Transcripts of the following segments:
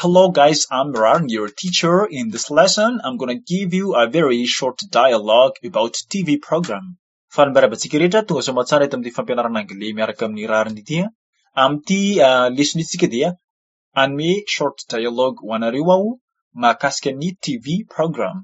Hello guys, I'm Ran, your teacher. In this lesson, I'm gonna give you a very short dialogue about TV program. Fanambarabantsika rehetra tonga soa matsara eto amin'ny fampianarana anglais miaraka amin'ny rariny ity. Amin'ity lesson itsika dia anome short dialogue ho anareo aho mahakasika ny TV program.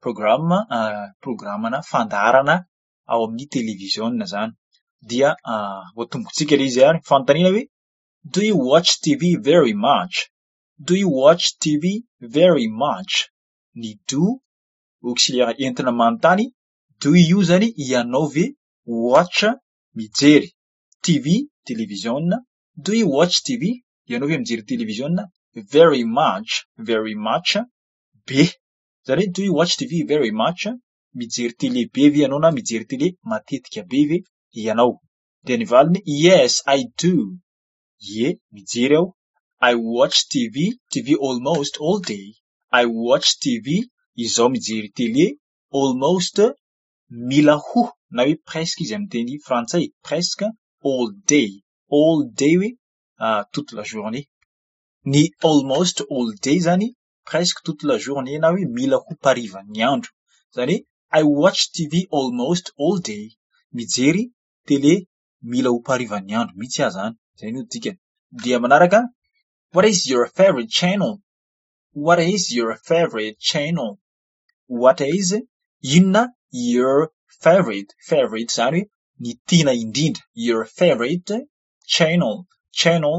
Programana fandaharana ao amin'ny televiziona zany. Dia voatombotsika ilay izy ary fanontaniana hoe do you watch TV very much? Do you watch TV very much? Ny do auxiliaire entina manontany, do you zany ianao ve watch mijery TV televiziona? Do you watch TV? Ianao ve mijery televiziona? Very much be. Zany do you watch TV very much? Mijery télé be ve ianao na mijery télé matetika be ve ianao? De ny valiny yes I do. Ye mijery aho. I watch TV almost all day. I watch TV, izaho mijery télé almost mila ho na hoe presque izy amin'ny teny frantsay, presque all day. All day hoe toute la journée. Ny almost all day zany presque toute la journée na hoe mila ho parivan'ny andro. Zany I watch TV almost all day. Mijery télé mila ho parivan'ny andro mihitsy aho zany. Zay no dikany. Dia manaraka, what is your favorite channel? What is your favorite channel? What is inona your favorite? Favorite zany hoe ny tiana indrindra. Your favorite channel. Channel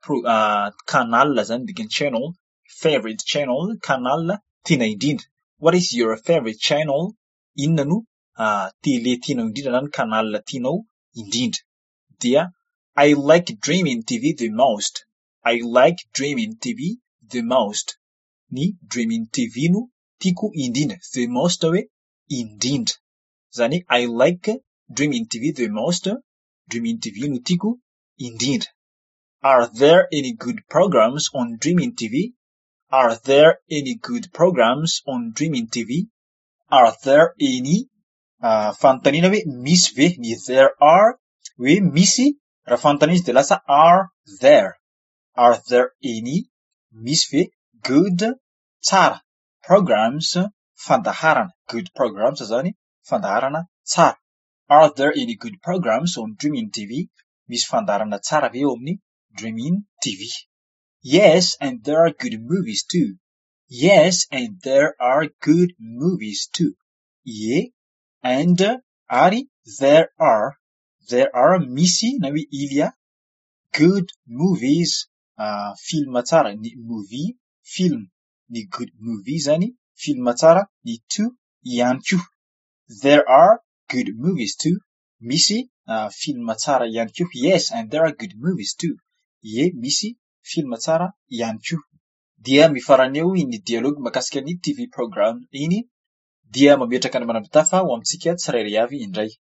canal zany dikany channel. Favorite channel canal tiana indrindra. What is your favorite channel? Inona no télé tianao indrindra na ny canal tianao indrindra. Dia I like Dreaming TV the most. I like Dreaming TV the most. Ny Dreaming TV no tiako indrindra. The most hoe indrindra. Zany I like Dreaming TV the most. Dreaming TV no tiako indrindra. Are there any good programs on Dreaming TV? Are there any good programs on Dreaming TV? Are there any fanontaniana hoe misy ve? Ny there are hoe misy, raha fanontaniana izy de lasa are there. Are there any misy ve good tsara programs fandaharana? Good programs zany fandaharana tsara. Are there any good programs on Dreaming TV? Misy fandaharana tsara ve eo amin'ny Dreaming TV? Yes, and there are good movies too. Yes, and there are good movies too. Ye, and ary there are misy na hoe il y a good movies film tsara. Ny movie film, ny good movie zany film tsara, ny too ihany koa. There are good movies too. Misy film tsara ihany koa. Yes, and there are good movies too. Ye, misy film tsara ihany koa. Dia mifarana eo iny dialogue mahakasika ny TV program iny dia mametraka ny manam-pitafa ho amintsika tsirairay avy indray.